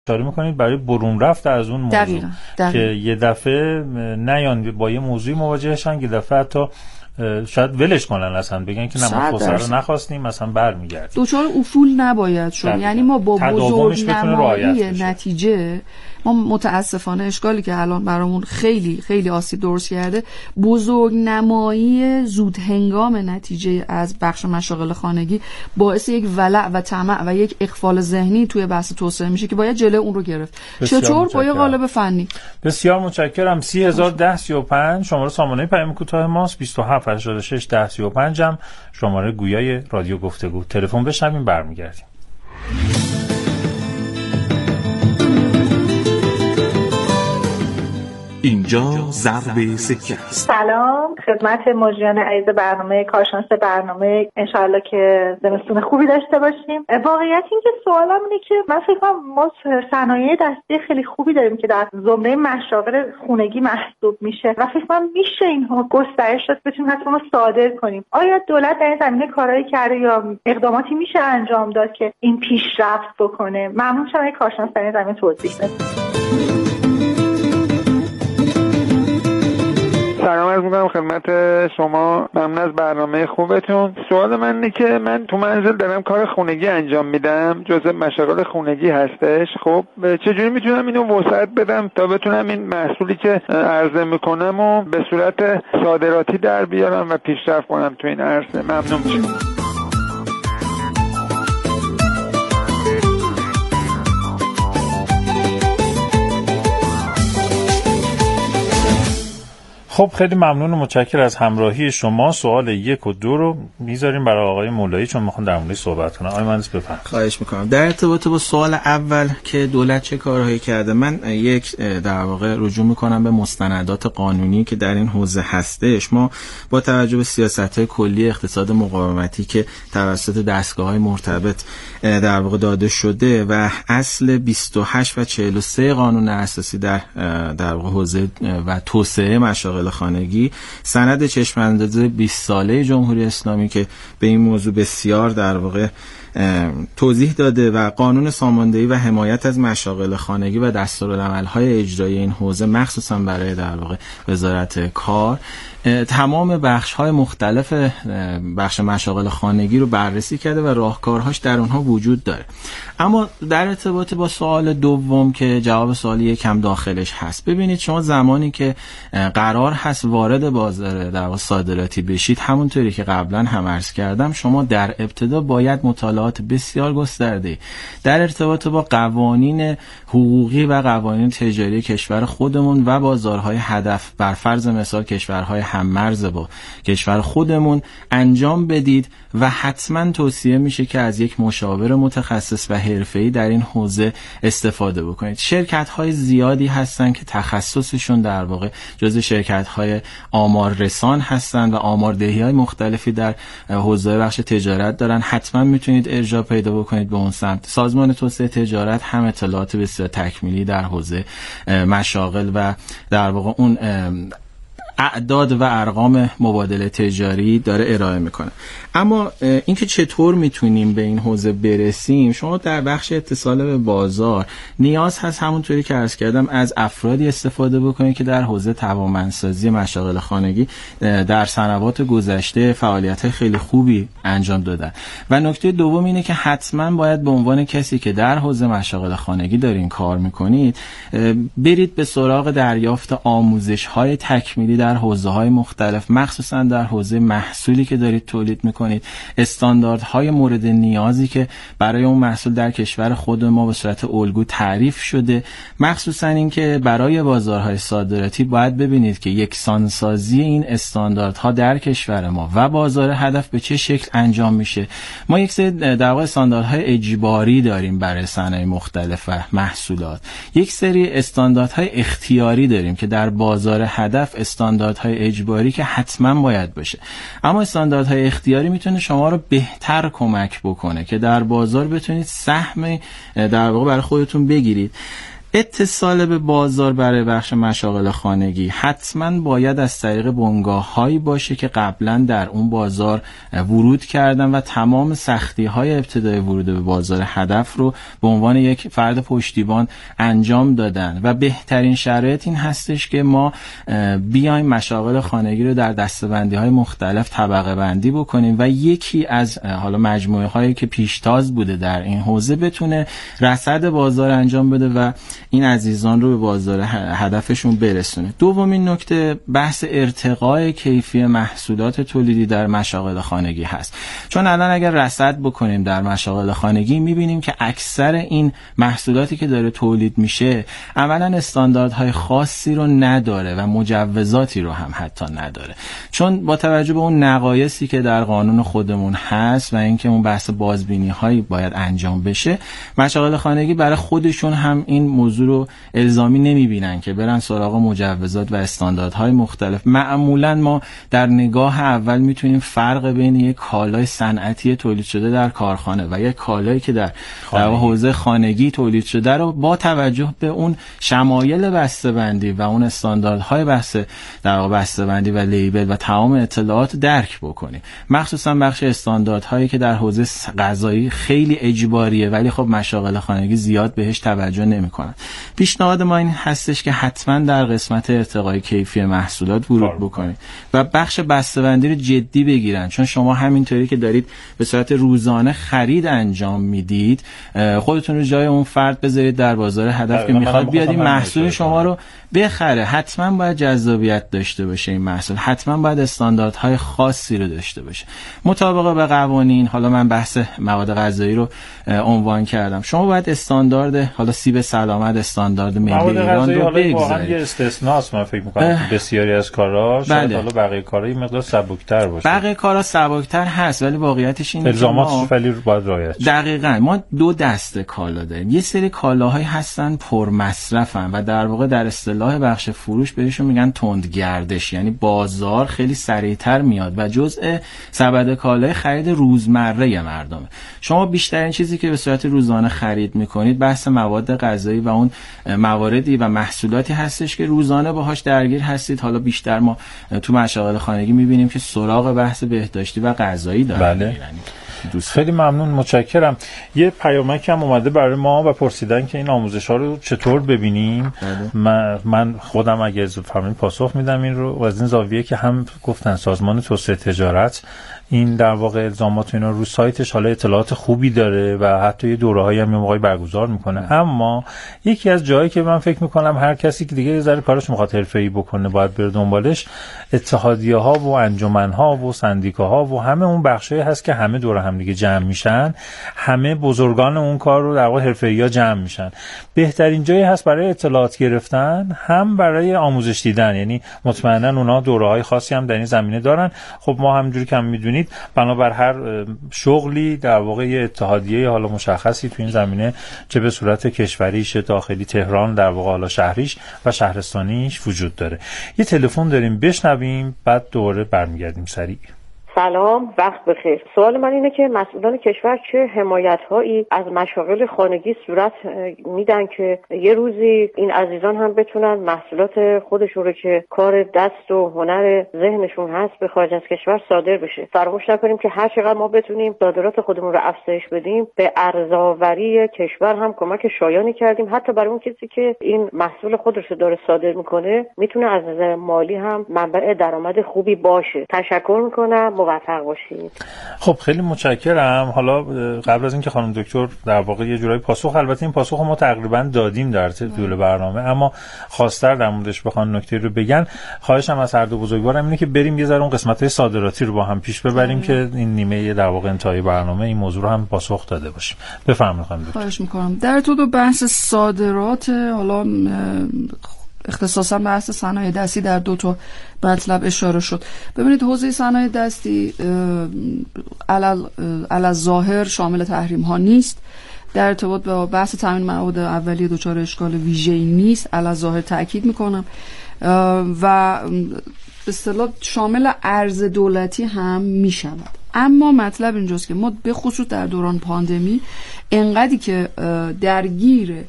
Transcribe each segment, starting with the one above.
اشاره میکنید برای برون رفت از اون موضوع. دقیقاً. که یه دفعه نیان با یه موضوعی مواجه شن، یه دفعه حتی شاید ولش کنن، اصلا بگن که نه ما فسار رو نخواستیم، مثلا برمیگردیم. دوچار افول نباید شد. یعنی ما با بزرگ نمایی نتیجه، ما متاسفانه اشکالی که الان برامون خیلی خیلی آسیب درست کرده، بزرگ نمایی زود هنگام نتیجه از بخش مشاغل خانگی باعث یک ولع و طمع و یک اغفال ذهنی توی بحث توسعه میشه که باید جلوی اون رو گرفت. چطور؟ با یه قالب فنی. بسیار متشکرم. 3001035 شماره سامانه پیام کوتاه ماست. 27861035 هم شماره گویای رادیو گفتگو. تلفن بشنویم برمیگردیم. اینجا ضرب سکه است. سلام خدمت مجریان عزیز برنامه کارشناس برنامه، انشالله که زمستون خوبی داشته باشیم. واقعیت این که سوالم اینه که من فکر کنم ما صنایع دستی خیلی خوبی داریم که در زمره مشاغل خانگی محسوب میشه و فکر کنم میشه اینها گسترش داد، بتونیم حتی ما صادر کنیم. آیا دولت در این زمینه کارایی کرده یا اقداماتی میشه انجام داد که این پیشرفت بکنه؟ ممنون شم اگه کارشناس در این زمینه توضیح بده. سلام عرض می‌کنم خدمت شما، ممنون از برنامه خوبتون. سوال من اینه که من تو منزل دارم کار خونگی انجام میدم، جزء مشاغل خونگی هستش. خب چجوری میتونم اینو وسعت بدم تا بتونم این محصولی که عرضه میکنم و به صورت صادراتی در بیارم و پیشرفت کنم تو این عرصه؟ ممنون میشم. خب خیلی ممنون و متشکر از همراهی شما. سوال 1 و 2 رو میذاریم برای آقای مولایی چون میخوان در موردش صحبت کنن. آقای مهندس بفرمایید. خواهش میکنم. در ارتباط با سوال اول که دولت چه کارهایی کرده، من در واقع رجوع میکنم به مستندات قانونی که در این حوزه هستش. ما با توجه به سیاست‌های کلی اقتصاد مقاومتی که توسط دستگاه‌های مرتبط در واقع داده شده و اصل 28 و 43 قانون اساسی در واقع حوزه و توسعه مشاغل خانگی، سند چشم‌انداز 20 ساله جمهوری اسلامی که به این موضوع بسیار در واقع توضیح داده و قانون ساماندهی و حمایت از مشاغل خانگی و دستورالعمل‌های اجرایی این حوزه مخصوصا برای در واقع وزارت کار تمام بخش‌های مختلف بخش مشاغل خانگی رو بررسی کرده و راهکارهاش در اونها وجود داره. اما در ارتباط با سوال دوم که جواب سوال یکم داخلش هست، ببینید شما زمانی که قرار هست وارد بازار در واقع صادراتی بشید، همونطوری که قبلا هم عرض کردم، شما در ابتدا باید مطالعات بسیار گسترده در ارتباط با قوانین حقوقی و قوانین تجاری کشور خودمون و بازارهای هدف، بر فرض مثال کشورهای هم‌مرز با کشور خودمون انجام بدید و حتما توصیه میشه که از یک مشاور متخصص و حرفه‌ای در این حوزه استفاده بکنید. شرکت‌های زیادی هستن که تخصصشون در واقع جزو شرکت‌های آمار رسان هستن و آماردهی‌های مختلفی در حوزه بخش تجارت دارن. حتما میتونید ارجاع پیدا بکنید به اون سمت. سازمان توسعه تجارت هم اطلاعات بسیار تکمیلی در حوزه مشاغل و در واقع اون اعداد و ارقام مبادله تجاری داره ارائه میکنه. اما اینکه چطور میتونیم به این حوزه برسیم، شما در بخش اتصال به بازار نیاز هست همونطوری که عرض کردم از افرادی استفاده بکنید که در حوزه توانمندسازی مشاغل خانگی در سنوات گذشته فعالیت خیلی خوبی انجام دادن. و نکته دوم اینه که حتما باید به عنوان کسی که در حوزه مشاغل خانگی دارین کار میکنید برید به سراغ دریافت آموزش‌های تکمیلی در حوزه‌های مختلف، مخصوصا در حوزه محصولی که دارید تولید میکنید، استانداردهای مورد نیازی که برای اون محصول در کشور خود ما به صورت الگو تعریف شده، مخصوصا اینکه برای بازارهای صادراتی باید ببینید که یکسانسازی این استانداردها در کشور ما و بازار هدف به چه شکل انجام میشه. ما یک سری در واقع استانداردهای اجباری داریم برای صنایع مختلف و محصولات، یک سری استانداردهای اختیاری داریم که در بازار هدف استانداردهای اجباری که حتما باید باشه. اما استانداردهای اختیاری میتونه شما رو بهتر کمک بکنه که در بازار بتونید سهم در واقع برای خودتون بگیرید. اتصال به بازار برای بخش مشاغل خانگی حتما باید از طریق بنگاه‌هایی باشه که قبلا در اون بازار ورود کردن و تمام سختی‌های ابتدای ورود به بازار هدف رو به عنوان یک فرد پشتیبان انجام دادن و بهترین شرایط این هستش که ما بیایم مشاغل خانگی رو در دسته‌بندی‌های مختلف طبقه بندی بکنیم و یکی از حالا مجموعه‌هایی که پیشتاز بوده در این حوزه بتونه رصد بازار انجام بده و این عزیزان رو به بازار هدفشون برسونه. دومین نکته بحث ارتقای کیفی محصولات تولیدی در مشاغل خانگی هست. چون الان اگر رصد بکنیم در مشاغل خانگی می‌بینیم که اکثر این محصولاتی که داره تولید میشه اولا استانداردهای خاصی رو نداره و مجوزاتی رو هم حتی نداره. چون با توجه به اون نقایصی که در قانون خودمون هست و اینکه اون بحث بازبینی‌هایی باید انجام بشه، مشاغل خانگی برای خودشون هم این موضوع رو الزامی نمی‌بینن که برن سراغ مجوزات و استانداردهای مختلف. معمولاً ما در نگاه اول میتونیم فرق بین یک کالای صنعتی تولید شده در کارخانه و یک کالایی که در حوزه خانگی تولید شده رو با توجه به اون شمایل بسته‌بندی و اون استانداردهای بسته‌بندی و لیبل و تمام اطلاعات درک بکنیم. مخصوصا بخش استانداردهایی که در حوزه غذایی خیلی اجباریه ولی خب مشاغل خانگی زیاد بهش توجه نمی‌کنن. پیشنهاد ما این هستش که حتما در قسمت ارتقای کیفی محصولات ورود بکنید و بخش بسته‌بندی رو جدی بگیرن، چون شما همینطوری که دارید به صورت روزانه خرید انجام میدید خودتون رو جای اون فرد بذارید در بازار هدف که میخواد بیاد این محصول شما رو بخره. حتما باید جذابیت داشته باشه این محصول، حتما باید استانداردهای خاصی رو داشته باشه مطابق به قوانین. حالا من بحث مواد غذایی رو عنوان کردم، شما باید استاندارد حالا سیب سلامت، استاندارد ملی ایران رو بگذارید. یه استثناست من فکر می‌کنم بسیاری از کارها شاید حالا بقیه کارها این مقدار سبک‌تر باشه. بقیه کارها سبک‌تر هست ولی واقعیتش اینه الزاماتش ولی باید رعایت شه. دقیقاً ما دو دسته کالا داریم. یه سری کالاهایی هستن پرمصرفن و در واقع در اصطلاح بخش فروش بهشون میگن تندگردش، یعنی بازار خیلی سریعتر میاد و جزء سبد کالای خرید روزمره مردمه. شما بیشترین چیزی که به صورت روزانه خرید میکنید بحث مواد غذایی و اون مواردی و محصولاتی هستش که روزانه باهاش درگیر هستید. حالا بیشتر ما تو مشاغل خانگی میبینیم که سراغ بحث بهداشتی و غذایی دارن. بله. خیلی ممنون، متشکرم. یه پیامک هم اومده برای ما و پرسیدن که این آموزش‌ها رو چطور ببینیم. من خودم اگه اجازه فرمایید پاسخ میدم این رو، و از این زاویه که هم گفتن سازمان توسعه تجارت این در واقع الزامات اینا رو سایتش حالا اطلاعات خوبی داره و حتی یه دوره‌هایی هم موقعی برگزار میکنه. اما یکی از جایی که من فکر میکنم هر کسی که دیگه یه ذره کارش میخواد حرفه‌ای بکنه باید بره دنبالش، اتحادیه‌ها و انجمن‌ها و سندیکاها و همه اون بخشایی هست که همه دور هم دیگه جمع میشن، همه بزرگان اون کار رو در واقع حرفه‌ای‌ها جمع میشن. بهترین جایی هست برای اطلاعات گرفتن، هم برای آموزش دیدن. یعنی مطمئنا اونا دوره‌های خاصی هم در این زمینه دارن. خب ما همونجوری که میدونید بنابر هر شغلی در واقع یه اتحادیه حالا مشخصی تو این زمینه چه به صورت کشوری شه داخلی تهران در واقع حالا شهریش و شهرستانیش وجود داره. یه تلفن داریم بشنویم بعد دوباره برمیگردیم سریع. سلام، وقت بخیر. سوال من اینه که مسئولان کشور چه حمایت‌هایی از مشاغل خانگی صورت میدن که یه روزی این عزیزان هم بتونن محصولات خودشون رو که کار دست و هنر ذهنشون هست به خارج از کشور صادر بشه. فراموش نکنیم که هر چقدر ما بتونیم صادرات خودمون رو افزایش بدیم به ارزآوری کشور هم کمک شایانی کردیم. حتی برای اون کسی که این محصول خودش رو داره صادر میکنه میتونه از نظر مالی هم منبع درآمد خوبی باشه. تشکر میکنم، موفق باشید. خب خیلی متشکرم. حالا قبل از اینکه خانم دکتر در واقع یه جورایی پاسخ، البته این پاسخ ما تقریبا دادیم در طول برنامه، اما خواستر در موردش بخوان نکته رو بگن، خواهشم از هر دو بزرگوارم اینه که بریم یه ذره اون قسمت‌های صادراتی رو با هم پیش ببریم که این نیمه در واقع انتهای برنامه این موضوع رو هم پاسخ داده باشیم. بفرمایید خانم دکتر. خواهش می‌کنم. در تو بحث صادرات، حالا اختصاصا بحث صنایع دستی در دو تا مطلب اشاره شد. ببینید حوزه صنایع دستی علی ظاهر شامل تحریم ها نیست، در ارتباط با بحث تامین مواد اولیه دچار اشکال ویژه‌ای نیست، علی ظاهر تاکید میکنم، و به اصطلاح شامل ارز دولتی هم میشود. اما مطلب اینجاست که ما به خصوص در دوران پاندمی انقدری که درگیر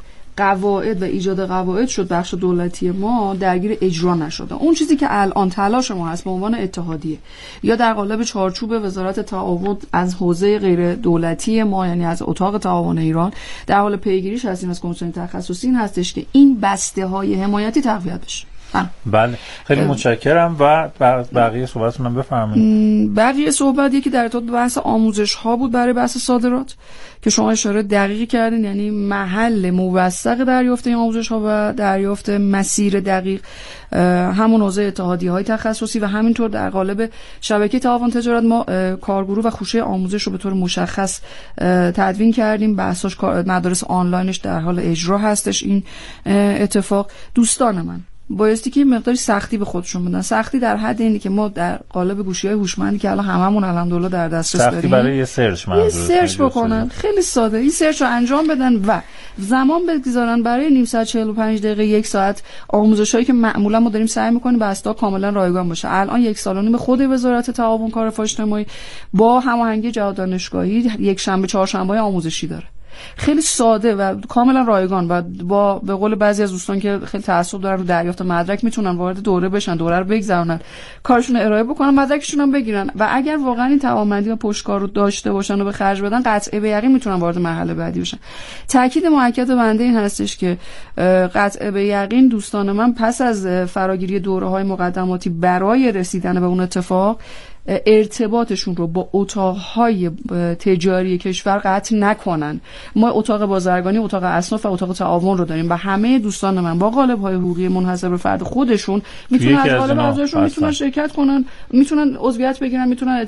قواعد و ایجاد قواعد شد بخش دولتی ما درگیر اجرا نشده. اون چیزی که الان تلاش ما هست به عنوان اتحادیه یا در قالب چارچوب وزارت تعاون از حوزه غیر دولتی ما، یعنی از اتاق تعاون ایران، در حال پیگیریش هستیم از کمیسیون تخصصی، این هستش که این بسته های حمایتی تقویت بشه. بله خیلی متشکرم و بقیه صحبتتون هم بفرمایید. بقیه صحبت یکی در ارتباط به بحث آموزش ها بود برای بحث صادرات که شما اشاره دقیقی کردین، یعنی محل موثق دریافت این آموزش ها و دریافت مسیر دقیق همون حوزه اتحادیه‌های تخصصی و همینطور در قالب شبکه تعاون تجارت ما کارگروه و خوشه آموزش رو به طور مشخص تدوین کردیم. بحثش مدارس آنلاینش در حال اجرا هستش. این اتفاق دوستان من بایستی که مقداری سختی به خودشون بدن. سختی در حد اینی که ما در قالب گوشی‌های هوشمندی که الان هممون الحمدلله در دسترس داریم، سختی برای یه سرچ بکنن، خیلی ساده این سرچ رو انجام بدن و زمان بگذارن برای نیم ساعت 45 دقیقه 1 ساعت آموزشایی که معمولا ما داریم سعی می‌کنیم به اساس کاملا رایگان باشه. الان 1 سال و نیم خود وزارت تعاون کار فاش اجتماعی با هماهنگی جهاد دانشگاهی یک شنبه چهارشنبه‌های آموزشی داره، خیلی ساده و کاملا رایگان و با به قول بعضی از دوستان که خیلی تعصب دارن رو دریافت مدرک میتونن وارد دوره بشن، دوره رو بگذرونن، کارشون رو ارائه بکنن، مدرکشون هم بگیرن و اگر واقعا این توانمندی و پشتکار رو داشته باشن و به خرج بدن قطعه به یقین میتونن وارد مرحله بعدی بشن. تاکید موکد بنده این هستش که قطعه به یقین دوستان من پس از فراگیری دوره‌های مقدماتی برای رسیدن به اون اتفاق ارتباطشون رو با اتاقهای تجاری کشور قطع نکنن. ما اتاق بازرگانی، اتاق اصناف و اتاق تعاون رو داریم و همه دوستان من با قالب‌های حقوقی منحصر به فرد خودشون میتونن از قالب ازشون میتونن شرکت کنن، میتونن عضویت بگیرن، میتونن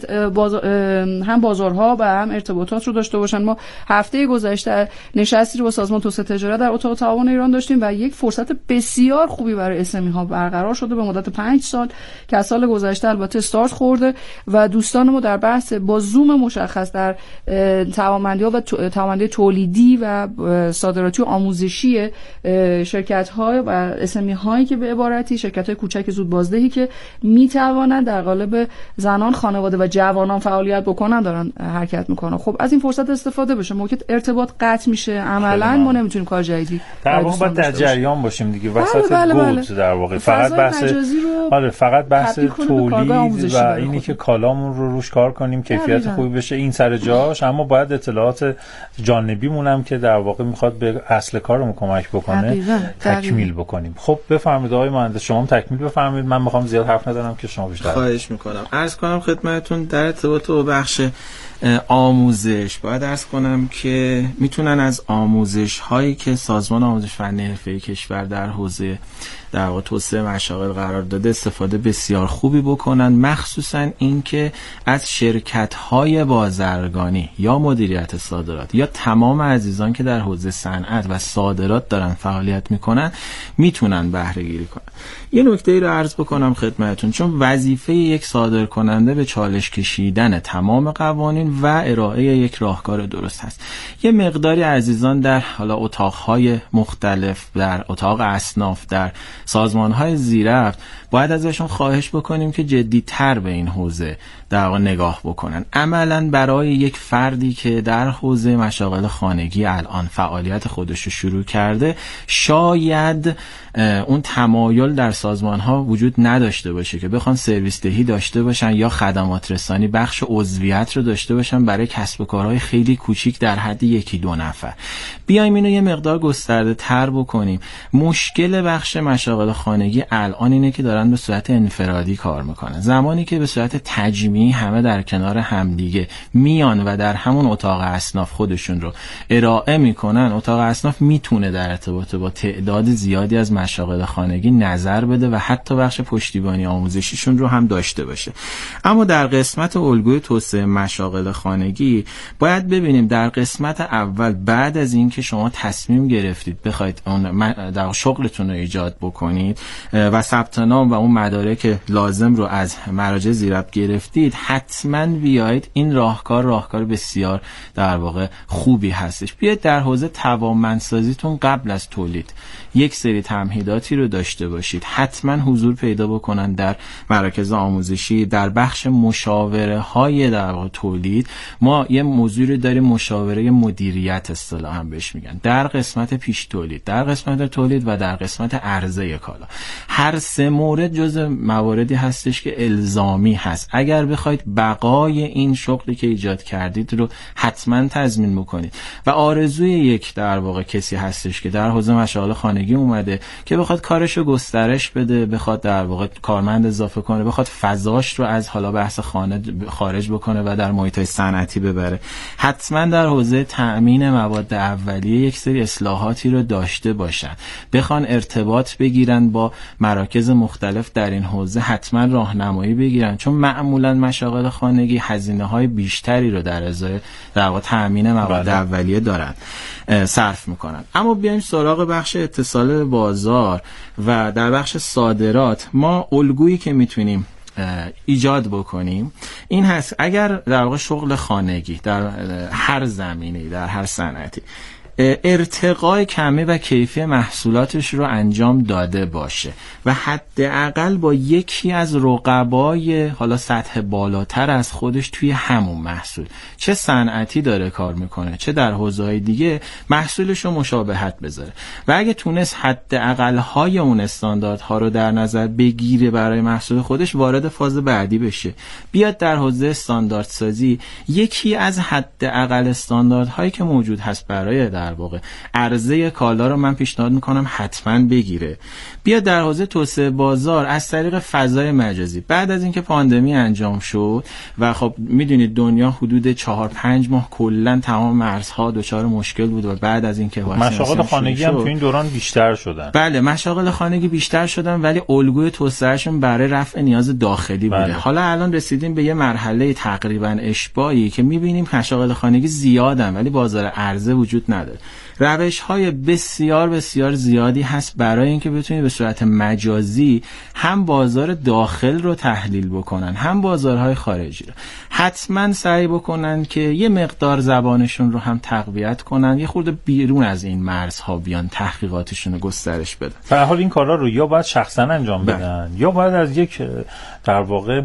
هم بازارها و هم ارتباطات رو داشته باشن. ما هفته گذشته نشستی رو با سازمان توسعه تجارت در اتاق تعاون ایران داشتیم و یک فرصت بسیار خوبی برای اسمی ها برقرار شده به مدت 5 سال که از سال گذشته البته استارت خورده و دوستان ما در بحث با زوم مشخص در توانمندی‌ها و توانمندی تولیدی و صادراتی و آموزشی شرکت‌ها و اسمی‌هایی که به عبارتی شرکت‌های کوچک زود بازدهی که می‌توانند در قالب زنان، خانواده و جوانان فعالیت بکنن دارن حرکت می‌کنن. خب از این فرصت استفاده بشه. موقع ارتباط قطع میشه عملاً ما نمی‌تونیم کار جدیدی در واقع در جریان باشیم دیگه، وسط گود در واقع فقط بحث تولید و اینی که کالامون رو روش کار کنیم کیفیت خوبی بشه این سر جاش، اما باید اطلاعات جانبیمون هم که در واقع میخواد به اصل کارمون کمک بکنه تکمیل بکنیم. خب بفرمایید آقای مهندس، شما هم تکمیل بفرمایید، من میخوام زیاد حرف ندارم که شما بیشتر. خواهش میکنم. عرض کنم خدمتتون در ارتباط با بخش آموزش باید عرض کنم که میتونن از آموزش هایی که سازمان آموزش فنی حرفه‌ای کشور در حوزه در واقع توسعه مشاغل قرار داده استفاده بسیار خوبی بکنن، مخصوصا اینکه از شرکت‌های بازرگانی یا مدیریت صادرات یا تمام عزیزان که در حوزه صنعت و صادرات دارن فعالیت میکنن میتونن بهره گیری کنن. یه نکته رو عرض بکنم خدمتتون، چون وظیفه یک صادرکننده به چالش کشیدن تمام قوانین و ارائه یک راهکار درست هست. یه مقداری عزیزان در حالا اتاق‌های مختلف، در اتاق اصناف، در سازمان‌های زیررفت باید ازشون خواهش بکنیم که جدی‌تر به این حوزه در واقع نگاه بکنن. عملاً برای یک فردی که در حوزه مشاغل خانگی الان فعالیت خودش رو شروع کرده، شاید اون تمایل در سازمان‌ها وجود نداشته باشه که بخوان سرویس دهی داشته باشن یا خدمات رسانی بخش عضویت رو داشته باشن برای کسب و کارهای خیلی کوچیک در حد 1-2 نفر. بیایم اینو یه مقدار گسترده تر بکنیم. مشکل بخش مشاغل خانگی الان اینه که دارن به صورت انفرادی کار میکنن. زمانی که به صورت تجمیعی همه در کنار همدیگه میان و در همون اتاق اصناف خودشون رو ارائه میکنن، اتاق اصناف میتونه در ارتباط با تعداد زیادی از مشاغل خانگی نظر بده و حتی بخش پشتیبانی آموزشیشون رو هم داشته باشه. اما در قسمت الگوی توسعه مشاغل خانگی باید ببینیم در قسمت اول بعد از اینکه شما تصمیم گرفتید بخواید اون در شغلتون رو ایجاد بکنید و ثبت نام و اون مدارک لازم رو از مراجع زیررفت گرفتید، حتما بیایید. این راهکار بسیار در واقع خوبی هستش. بیایید در حوزه توانمندسازیتون قبل از تولید یک سری تمهیداتی رو داشته باشید. حتما حضور پیدا بکنن در مراکز آموزشی، در بخش مشاوره های در واقع تولید تولید ما یه موضوعی داریم، مشاوره مدیریت اصطلاحاً بهش میگن، در قسمت پیش تولید، در قسمت تولید و در قسمت عرضه کالا. هر سه مورد جزء مواردی هستش که الزامی هست اگر بخواید بقای این شغلی که ایجاد کردید رو حتما تضمین بکنید. و آرزوی یک در واقع کسی هستش که در حوزه مشاغل خانگی اومده که بخواد کارشو گسترش بده، بخواد در واقع کارمند اضافه کنه، بخواد فضاش رو از حالا بحث خانه خارج بکنه و در محیط‌های صنعتی ببره، حتما در حوزه تأمین مواد اولیه یک سری اصلاحاتی رو داشته باشن، بخوان ارتباط بگیرن با مراکز مختلف در این حوزه، حتما راهنمایی بگیرن، چون معمولا مشاغل خانگی هزینه‌های بیشتری رو در ازای در واقع تأمین مواد اولیه دارن صرف میکنن. اما بیایم سراغ بخش اتصال بازار و در بخش صادرات. ما الگویی که میتونیم ایجاد بکنیم این هست، اگر در واقع شغل خانگی در هر زمینه‌ای، در هر صنعتی ارتقای کمی و کیفی محصولاتش رو انجام داده باشه و حداقل با یکی از رقبای حالا سطح بالاتر از خودش توی همون محصول، چه صنعتی داره کار میکنه چه در حوزه‌های دیگه، محصولش رو مشابهت بذاره و اگه تونست حداقل های اون استانداردها رو در نظر بگیره برای محصول خودش، وارد فاز بعدی بشه، بیاد در حوزه استانداردسازی یکی از حداقل استانداردهایی که موجود هست برای در واقع عرضه کالا رو من پیشنهاد میکنم حتما بگیره، بیاد در حوزه توسعه بازار از طریق فضای مجازی. بعد از اینکه پاندمی انجام شد و خب میدونید دنیا حدود 4-5 ماه کلا تمام مرزها دچار مشکل بود و بعد از اینکه مشاغل خانگی هم تو این دوران بیشتر شدن. بله، مشاغل خانگی بیشتر شدن ولی الگوی توسعهشون برای رفع نیاز داخلی بوده. حالا الان رسیدیم به یه مرحله تقریبا اشباعی که میبینیم مشاغل خانگی زیادن ولی بازار عرضه وجود نداره. روش‌های بسیار بسیار زیادی هست برای اینکه بتونید به صورت مجازی هم بازار داخل رو تحلیل بکنن هم بازارهای خارجی رو. حتما سعی بکنن که یه مقدار زبانشون رو هم تقویت کنن، یه خورده بیرون از این مرزها بیان، تحقیقاتشون رو گسترش بدن. به هر حال این کارا رو یا باید شخصا انجام بدن یا باید از یک در واقع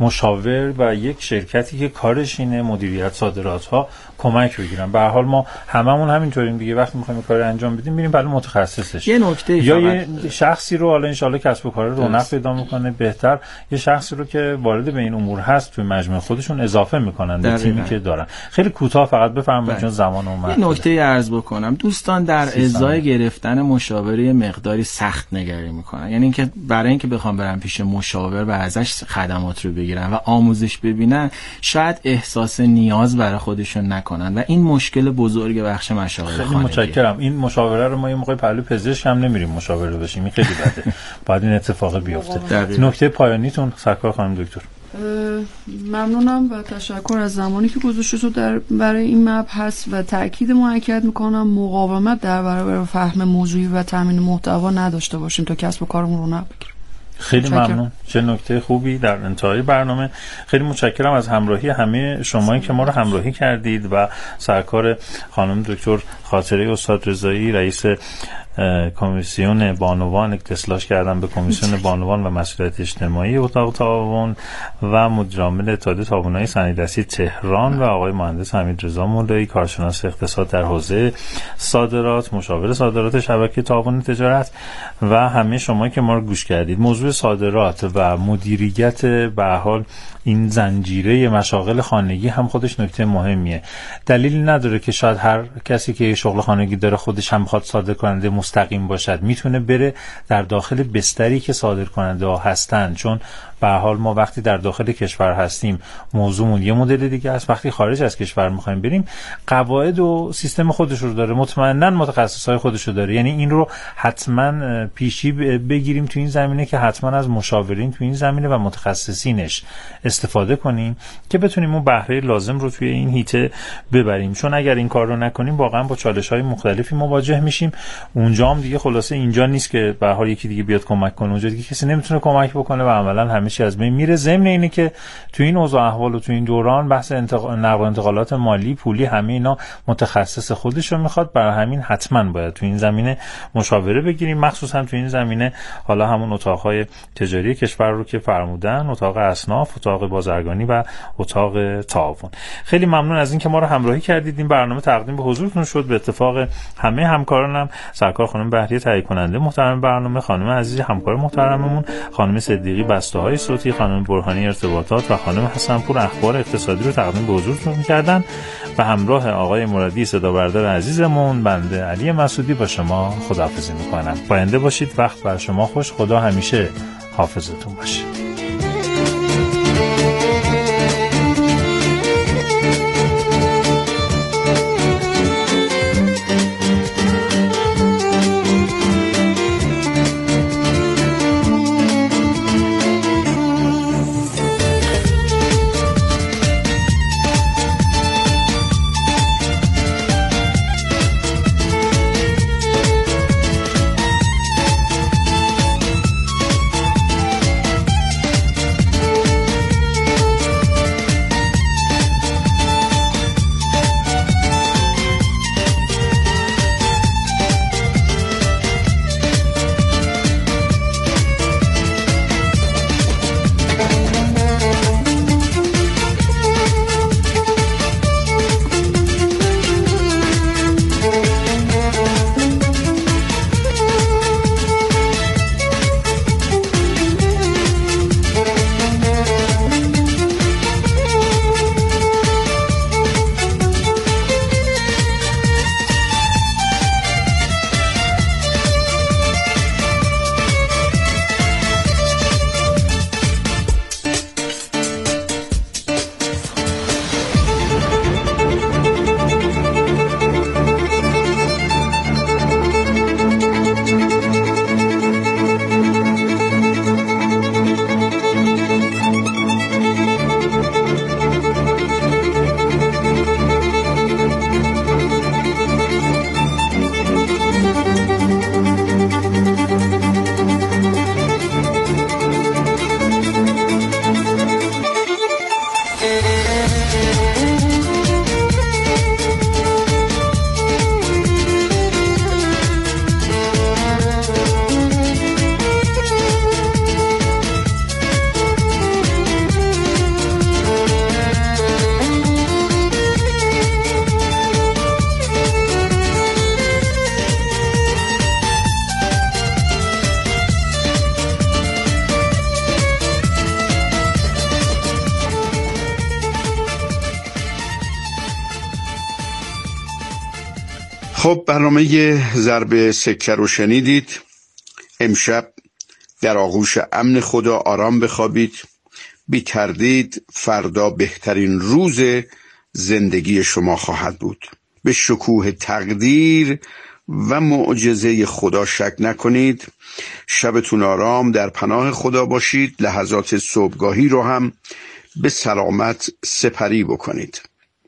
مشاور و یک شرکتی که کارش اینه مدیریت صادرات ها کمک بگیرن. به هر حال ما هممون همینطوریم دیگه، وقتی می‌خوایم کار انجام بدیم میریم برای متخصصش. یه نکته یا یه شخصی رو حالا ان شاءالله کسب و کار رونق پیدا میکنه، بهتر یه شخصی رو که وارد به این امور هست توی مجموعه خودشون اضافه میکنن به تیمی که دارن. خیلی کوتاه فقط بفرمایید چون زمان اومد. یه نکته عرض بکنم، دوستان در ازای گرفتن مشاوره مقداری سخت نگری میکنن، یعنی اینکه برای اینکه بخوام برن پیش مشاور و ازش خدمات رو بگیرن و آموزش ببینن شاید احساس نیاز برای خودشون نکنن و این مشکل بزرگ بخش مشاغل خانگی. خیلی متشکرم. این مشاوره رو ما یه موقع پهلو پزشک هم نمیریم مشاوره بشیم، این خیلی بده. بعد این اتفاق بیفته. نکته پایانیتون سرکار خانم دکتر. ممنونم و تشکر از زمانی که گذاشتید برای این مبحث و تأکید مؤکد میکنم مقاومت در برابر فهم موضوعی و تامین محتوا نداشته باشیم تا کسب و کارمون رو نبگیریم. خیلی ممنون. چه نکته خوبی در انتهای برنامه. خیلی متشکرم از همراهی همه شمایی که ما رو همراهی کردید و سرکار خانم دکتر خاطره استاد رضایی، رئیس کمیسیون بانوان اصلاح کردن به کمیسیون بانوان و مسئولیت اجتماعی اتاق تعاون و مدیر عامل اتحادیه تعاونای صنایع‌دستی تهران و آقای مهندس حمیدرضا مولایی، کارشناس اقتصاد در حوزه صادرات، مشاور صادرات شبکه تعاون تجارت و همه شما که ما رو گوش کردید. موضوع صادرات و مدیریت به حال این زنجیره مشاغل خانگی هم خودش نکته مهمیه. دلیلی نداره که شاید هر کسی که شغل خانگی داره خودش هم بخواد صادر کننده مستقیم باشد، میتونه بره در داخل بستری که صادر کننده ها هستن، چون به هر حال ما وقتی در داخل کشور هستیم موضوعمون یه مدل دیگه است، وقتی خارج از کشور میخوایم بریم قواعد و سیستم خودش رو داره، مطمئنا متخصصای خودش رو داره. یعنی این رو حتما پیشی بگیریم تو این زمینه که حتما از مشاورین تو این زمینه و متخصصینش استفاده کنیم که بتونیم اون بهره لازم رو توی این هیته ببریم، چون اگر این کار رو نکنیم واقعا با چالش‌های مختلفی مواجه میشیم. اونجا هم دیگه خلاصه اینجا نیست که به هر حال یکی دیگه بیاد کمک کنه، اونجا دیگه کسی نمیتونه کمک بکنه و عملاً همه چی از بین میره. ضمن اینه که تو این اوضاع احوال و تو این دوران بحث نقل و انتقالات مالی، پولی، همه اینا متخصص خودشو میخواد. برای همین حتما باید تو این زمینه مشاوره بگیریم، مخصوصا تو این زمینه حالا همون اتاقهای تجاری کشور رو که فرمودن، اتاق اصناف، اتاق بازرگانی و اتاق تعاون. خیلی ممنون از اینکه ما رو همراهی کردید. این برنامه تقدیم به حضورتون شد به اتفاق همه همکارانم، سرکار خانم بهریه تهیه کننده محترم برنامه، خانم عزیز همکار محترممون، خانم صدیقی بسته‌های صوتی، خانم برهانی ارتباطات و خانم حسنپور اخبار اقتصادی رو تقدیم به حضورتون می‌کردن و همراه آقای مرادی صدا بردار عزیزمون، بنده علی مسعودی با شما خداحافظی می‌کنم. پاینده باشید، وقت بر شما خوش، خدا همیشه حافظتون باشه. خب برنامه ضرب سکه رو شنیدید. امشب در آغوش امن خدا آرام بخوابید. بی تردید فردا بهترین روز زندگی شما خواهد بود. به شکوه تقدیر و معجزه خدا شک نکنید. شبتون آرام، در پناه خدا باشید. لحظات صبحگاهی رو هم به سلامت سپری بکنید.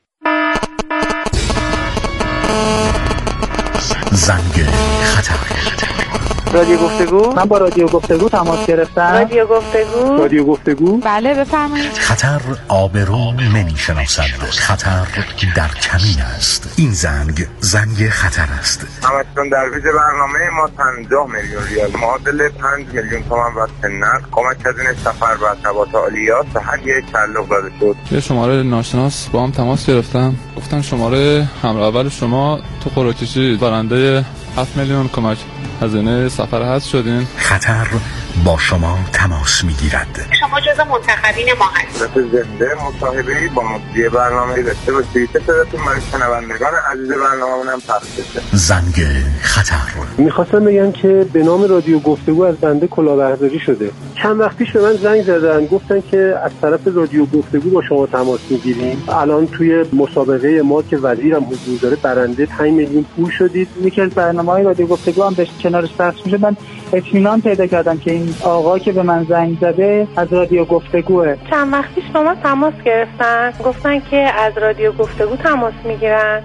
زنگ خطر. رادیو گفتگو؟ من با رادیو گفتگو تماس گرفتم. رادیو گفتگو؟ بله بفرمایید. خطر آبرو نمی‌شناسد، خطر در کمین است. این زنگ خطر است. همچنان در ویژه برنامه ما 50 میلیون ریال معادل 5 میلیون تومان واسه نقد کمک از این سفر و ارتباط عالیات به هر یک تعلق داده شد. یه شماره ناشناس با هم تماس گرفتم، گفتن شماره همراه اول شما تو قرعه‌کشی برنده 7 میلیون کمک هزینه سفر هست شدین. خطر با شما تماس میگیرد. شما جزو منتخبین ما هستید. زنده مصاحبه‌ای با مدیر برنامه داشته باشید. صداتون برای شنوندگان عزیز برنامه‌مون هم پخش بشه. زنگ خطر. می‌خواستم بگم که به نام رادیو گفتگو از بنده کلاهبرداری شده. چند وقت پیش به من زنگ زدن، گفتن که از طرف رادیو گفتگو با شما تماس میگیریم. الان توی مسابقه ما که وزیرم حضور داره برنده 5 میلیون پول شدید. یکی از برنامه‌های رادیو گفتگو هم به کنارش پخش میشه. من اطمینان پیدا کردم که این آقا که به من زنگ زده از رادیو گفتگوه. چند وقت پیش با ما تماس گرفتن، گفتن که از رادیو گفتگو تماس میگیرن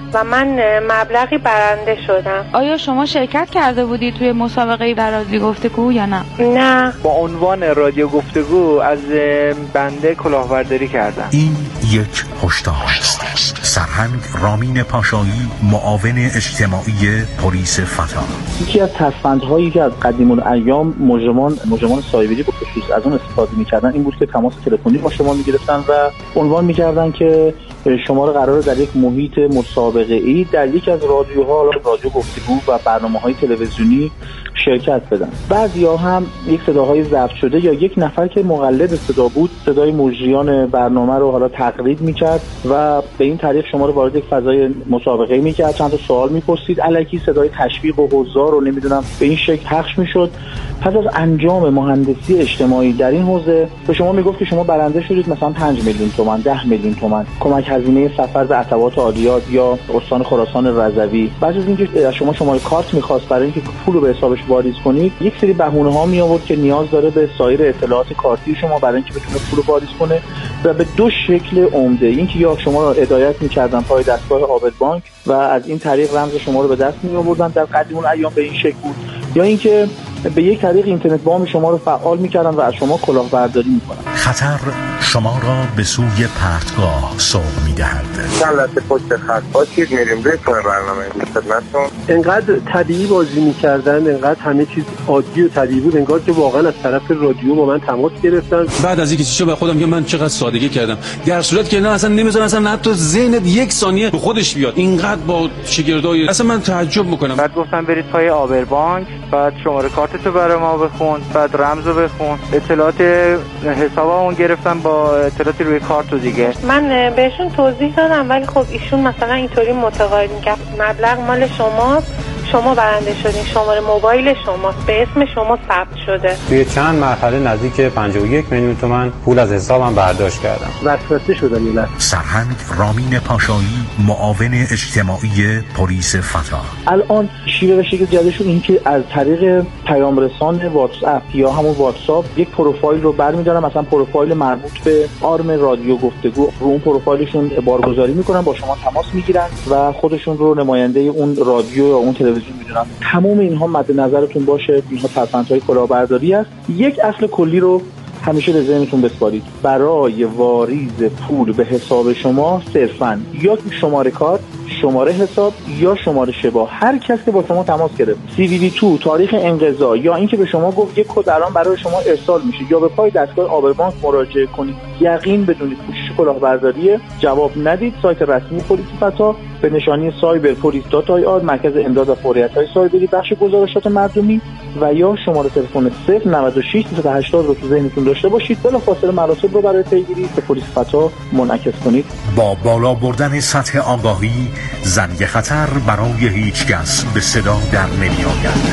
و من مبلغی برنده شدم. آیا شما شرکت کرده بودید توی مسابقه در رادیو گفتگو یا نه؟ نه. با عنوان رادیو گفتگو از بنده کلاهبرداری کردم. این یک هشدار است. سرهنگ رامین پاشایی، معاون اجتماعی پلیس فتا. یکی از ترفندهایی که از قدیم الایام مجرمان سایبری به خصوص از اون استفاده می‌کردن این بود که تماس تلفنی با شما می‌گرفتن و عنوان می‌کردن که شما رو قراره در یک محیط مسابقه‌ای در یک از رادیوها، رادیو گفتگو و برنامه‌های تلویزیونی شرکت بدن. بعضیا هم یک صداهای ضبط شده یا یک نفر که مقلد صدا بود صدای مجریان برنامه رو حالا تقلید می‌کرد و به این طریق شما رو وارد یک فضای مسابقه‌ای می‌کرد، چند تا سوال می‌پرسید، الکی صدای تشویق و حضار رو نمیدونم به این شکل پخش می‌شد. پس از انجام مهندسی اجتماعی در این حوزه به شما میگفت که شما برنده شدید مثلا 5 میلیون تومان، 10 میلیون تومان کمک هزینه سفر به عتبات عالیات یا استان خراسان رضوی. بعد از اینکه از شما شماره کارت می‌خواست برای اینکه پول رو به حسابش واریز کنید، یک سری بهونه‌ها می آورد که نیاز داره به سایر اطلاعات کارتی شما برای اینکه بتونه پول رو واریز کنه و به دو شکل عمده. اینکه یا شما رو هدایت می‌کردن پای دستگاه عابد بانک و از این طریق رمز شما رو به دست می‌آوردن، در قدیم الایام به این شکل بود، یا اینکه به یک طریق اینترنت بام شما رو فعال می‌کردن و از شما کلاهبرداری می‌کنن. خطر شما را به سوی پرتگاه سوق می‌دهد. چند لحظه پشت خط باشید، میریم روی برنامه خدمتتون. انقدر طبیعی بازی می‌کردن، انقدر همه چیز عادی و طبیعی بود، انگار که واقعا از طرف رادیو با من تماس گرفتن. بعد از اینکه چیزو به خودم که من چقدر سادگی کردم، در صورتی که نه اصلا نمی‌ذارن اصلا حتی ذهنت یک ثانیه به خودش بیاد. اینقدر با شگردای اصلا من تعجب می‌کنم. بعد گفتم برید پای آبر بانک، بعد شماره کارتتو برای ما بخون، بعد رمزو بخون، اطلاعات حسابمون گرفتن با اطلاعات روی کارت و دیگه. من بهشون توضیح دادم ولی خب ایشون مثلا اینطوری متقاعد می‌کرد مبلغ مال شماست، شما برنده شدین، شماره موبایل شماست، به اسم شما ثبت شده. توی چند مرحله نزدیک 51 میلیون تومان پول از حسابم برداشت کردم. وسوسه شدم یه لحظه. سرهنگ رامین پاشایی، معاون اجتماعی پلیس فتا. الان شیوه و شکل جدیدشون این که از طریق پیام رسان واتساپ یا همون واتساپ یک پروفایل رو برمی‌دارن، مثلا پروفایل مربوط به آرم رادیو گفتگو، رو اون پروفایلشون بارگذاری می‌کنن، با شما تماس می‌گیرن و خودشون رو نماینده اون رادیو یا اون تلویزیون می‌دونن. تمام اینها مد نظرتون باشه، اینها ترفندهای کلاهبرداری است. یک اصل کلی رو همیشه به ذهنتون بسپارید. برای واریز پول به حساب شما صرفاً یا شماره کارت، شماره حساب یا شماره شبا، هر کسی که با شما تماس گرفت، CVV2، تاریخ انقضا یا اینکه به شما گفت یک کد الان برای شما ارسال میشه یا به پای دستگاه آبر بانک مراجعه کنید، یقین بدونید پوشش کلاهبرداری، جواب ندید. سایت رسمی پلیس فتا به نشانی cyberpolice.ir، مرکز امداد و فوریت‌های سایبری، بخش گزارشات مردمی، و یا شماره تلفن 096 380 رو تو ذهنتون داشته باشید. بلافاصله مراسم رو برای پیگیری به پلیس فتا منعکس کنید. با بالا بردن سطح آگاهی، زنگ خطر برای هیچ کس به صدا در نمی آید.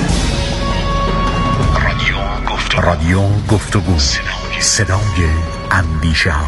رادیو گفتگو، صدای اندیشه ها.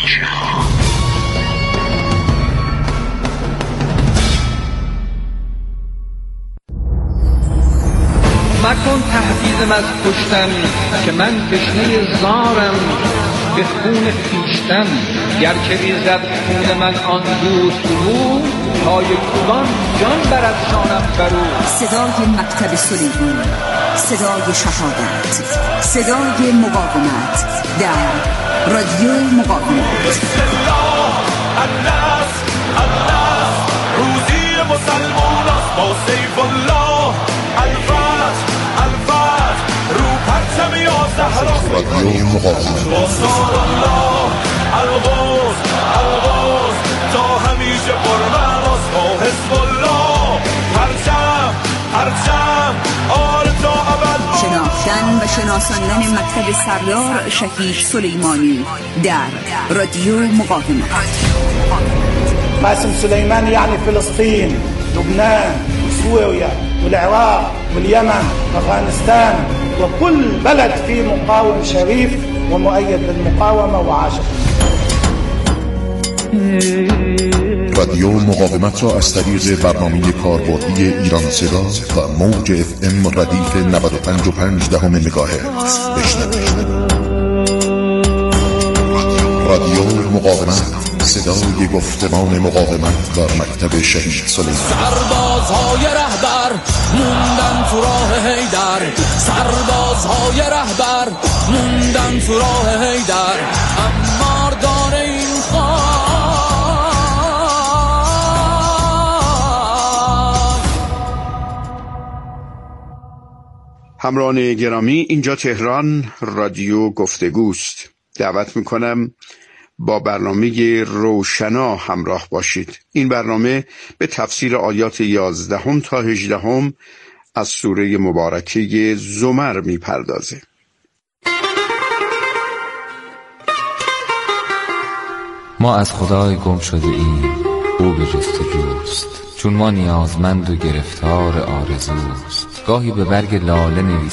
مکن تهدیدم از کشتن که من تشنه زارم به خون خویشتن، گر که ریزد خون من آن دوست رو، پای کوبان جان برافشانم برو. صدای مکتب سلیمان، صدای شهادت، صدای مقاومت در رادیو مقاومت. روزی مسلمان است با سیف الله، الفتح رو پرچم یا زهرا، رادیو مقاومت با سال الله، الغوث تا همیشه پرمعناس با حزب الله، پرچم آر تا ابد. شناختن و شناساندن مکتب سردار شهید سلیمانی در رادیو مقاومت. قاسم سليماني يعني فلسطين، لبنان، سوريا والعراق واليمن وأفغانستان وكل بلد فيه مقاوم شريف ومؤيد بالمقاومة وعاشق. رادیو مقاومت را از طریق برنامه کاربردی ایران صدا و موج FM ردیف 95.5 مگاهرتز بشنوید. رادیو مقاومت، صدای گفتمان مقاومت در مکتب شهید سلیمانی. سربازهای رهبر موندن تو راه حیدر، سربازهای رهبر موندن تو راه حیدر، اما داره این خاک. همراهان گرامی، اینجا تهران، رادیو گفتگوست. دعوت میکنم با برنامه روشنا همراه باشید. این برنامه به تفسیر آیات 11 تا 18 از سوره مبارکه زمر میپردازه. ما از خدای گم شده ایم، او به جستجوست، چون ما نیازمند و گرفتار آرزوست. گاهی به برگ لاله نویسیم